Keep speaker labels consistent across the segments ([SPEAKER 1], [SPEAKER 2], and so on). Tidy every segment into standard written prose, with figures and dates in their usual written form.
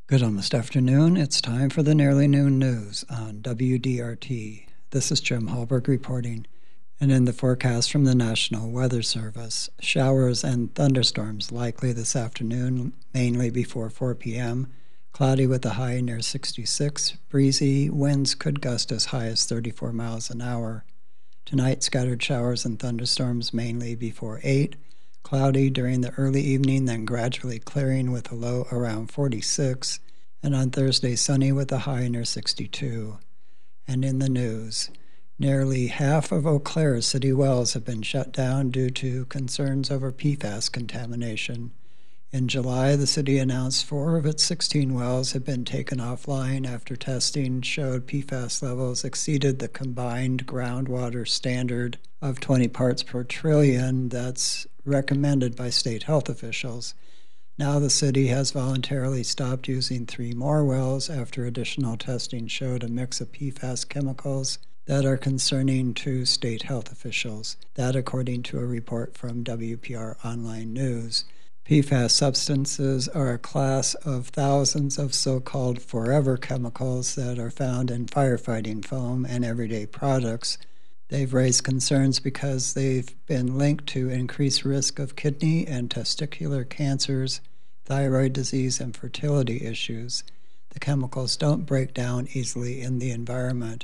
[SPEAKER 1] Good almost afternoon. It's time for the Nearly Noon News on WDRT. This is Jim Hallberg reporting. And in the forecast from the National Weather Service, showers and thunderstorms likely this afternoon, mainly before 4 p.m. Cloudy with a high near 66. Breezy. Winds could gust as high as 34 miles an hour. Tonight, scattered showers and thunderstorms mainly before 8. Cloudy during the early evening, then gradually clearing with a low around 46. And on Thursday, sunny with a high near 62. And in the news, nearly half of Eau Claire's city wells have been shut down due to concerns over PFAS contamination. In July, the city announced 4 of its 16 wells had been taken offline after testing showed PFAS levels exceeded the combined groundwater standard of 20 parts per trillion that's recommended by state health officials. Now the city has voluntarily stopped using 3 more wells after additional testing showed a mix of PFAS chemicals that are concerning to state health officials. That according to a report from WPR Online News. PFAS substances are a class of thousands of so-called forever chemicals that are found in firefighting foam and everyday products. They've raised concerns because they've been linked to increased risk of kidney and testicular cancers, thyroid disease, and fertility issues. The chemicals don't break down easily in the environment.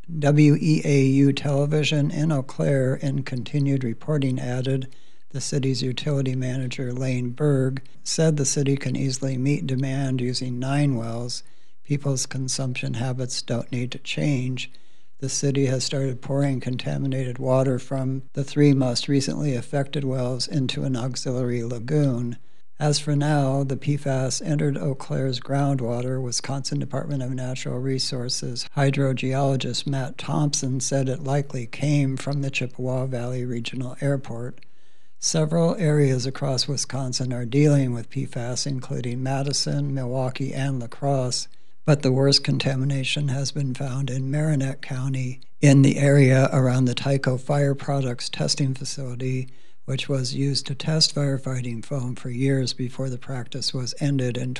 [SPEAKER 1] WEAU television in Eau Claire, in continued reporting, added, the city's utility manager, Lane Berg, said the city can easily meet demand using 9 wells. People's consumption habits don't need to change. The city has started pouring contaminated water from the 3 most recently affected wells into an auxiliary lagoon. As for now, the PFAS entered Eau Claire's groundwater. Wisconsin Department of Natural Resources hydrogeologist Matt Thompson said it likely came from the Chippewa Valley Regional Airport. Several areas across Wisconsin are dealing with PFAS, including Madison, Milwaukee, and La Crosse, but the worst contamination has been found in Marinette County in the area around the Tyco Fire Products testing facility, which was used to test firefighting foam for years before the practice was ended in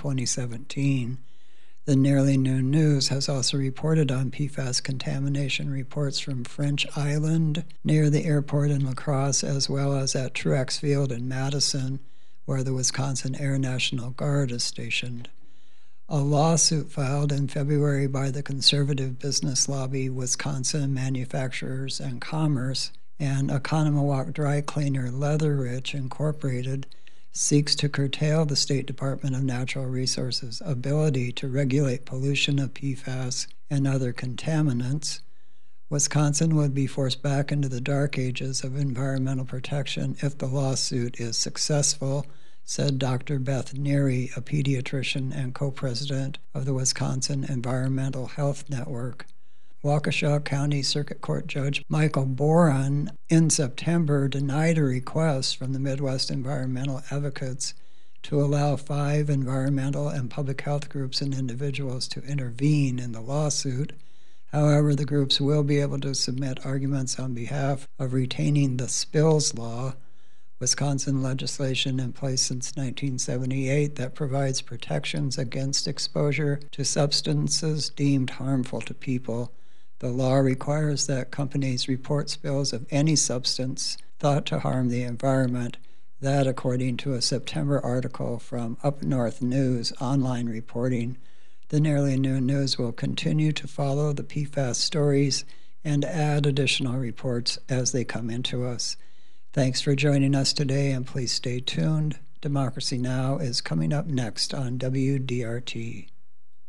[SPEAKER 1] 2017. The Nearly Noon News has also reported on PFAS contamination reports from French Island near the airport in La Crosse, as well as at Truex Field in Madison, where the Wisconsin Air National Guard is stationed. A lawsuit filed in February by the conservative business lobby Wisconsin Manufacturers and Commerce and Oconomowoc dry cleaner Leatherich Incorporated seeks to curtail the State Department of Natural Resources' ability to regulate pollution of PFAS and other contaminants. Wisconsin would be forced back into the dark ages of environmental protection if the lawsuit is successful, said Dr. Beth Neary, a pediatrician and co-president of the Wisconsin Environmental Health Network. Waukesha County Circuit Court Judge Michael Boren in September denied a request from the Midwest Environmental Advocates to allow 5 environmental and public health groups and individuals to intervene in the lawsuit. However, the groups will be able to submit arguments on behalf of retaining the spills law, Wisconsin legislation in place since 1978 that provides protections against exposure to substances deemed harmful to people. The law requires that companies report spills of any substance thought to harm the environment. That, according to a September article from Up North News online reporting. The Nearly Noon News will continue to follow the PFAS stories and add additional reports as they come into us. Thanks for joining us today, and please stay tuned. Democracy Now! Is coming up next on WDRT.